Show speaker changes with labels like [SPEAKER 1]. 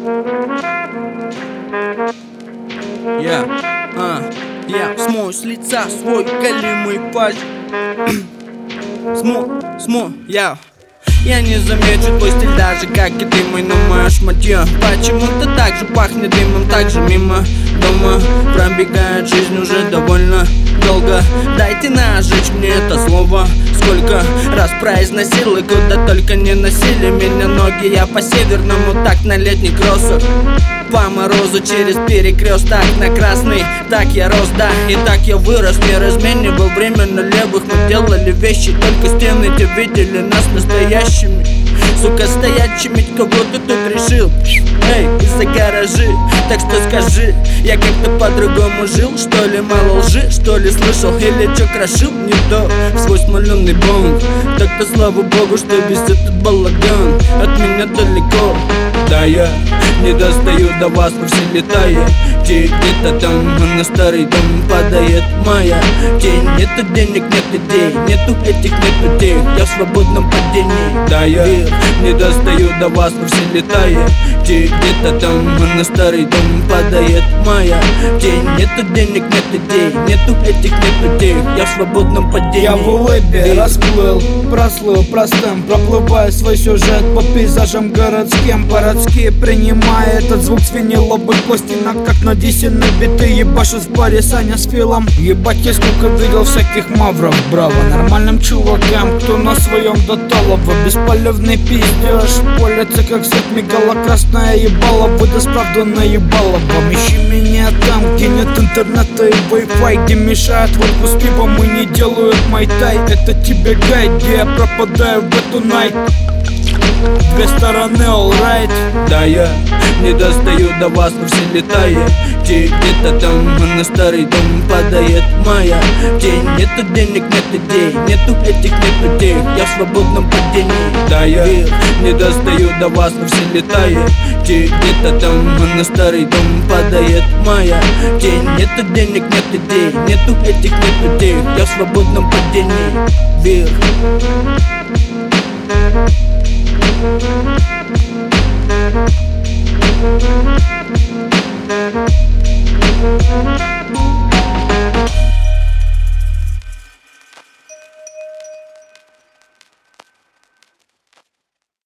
[SPEAKER 1] Я смою с лица свой голимый пальц. Я не замечу твой стиль, даже как и ты, мой, но мое шматье почему-то так же пахнет дымом, так же мимо дома пробегает жизнь уже довольно долго. Дайте нажечь мне это слово. Сколько раз произносил и куда только не носили меня ноги. Я по северному, так на летних кроссах, по морозу через перекресток на красный. Так я рос, да, и так я вырос. Не разменивал время на левых. Мы делали вещи, только стены те видели нас настоящими. Сука, стоячими, кого ты тут решил? Эй, из-за гаражи. Так что скажи, я как-то по-другому жил? Что ли мало лжи, что ли слышал? Или чё крошил не то в свой смоленый бонг? Так-то слава богу, что весь этот балаган от меня далеко. Да, я не достаю до вас, вы все летаете где-то там, на старый дом падает моя тень. Нету денег, нет идей, нету этих, нету тех. Я в свободном падении. Да, я не достаю до вас, вы все летаете где-то там, на старый дом падает моя тень. Нету денег, нет идей, нету этих, нету тех. Я в свободном падении.
[SPEAKER 2] Я в улыбе расплыл, прослыл простым, проплывая свой сюжет по пейзажам городским. Городские, принимая этот звук с виниловых пластинок, как на Дисе набиты. Ебашут в баре Саня с Филом. Ебать, я сколько видел всяких мавров, браво нормальным чувакам, кто на своем до талого. Бесполезный пиздеж, полиция как свет мигала, красная ебала, выдаст правду наебала вам. Ищи меня там, где нет интернета и Wi-Fi, где мешают водку с пивом и не делают майтай. Это тебе гайд, где я пропадаю в эту найт. Две стороны, alright.
[SPEAKER 1] Да, я не достаю до вас, вы все летаете где-то там, на старый дом падает моя тень. Нету денег, нет идей, нету этих, нету тех. Я в свободном падении. Да, я не достаю до вас, вы все летаете где-то там, на старый дом падает моя тень. Нету денег, нет идей, нету этих, нету тех. Я в свободном падении. Вверх.
[SPEAKER 3] Thank you.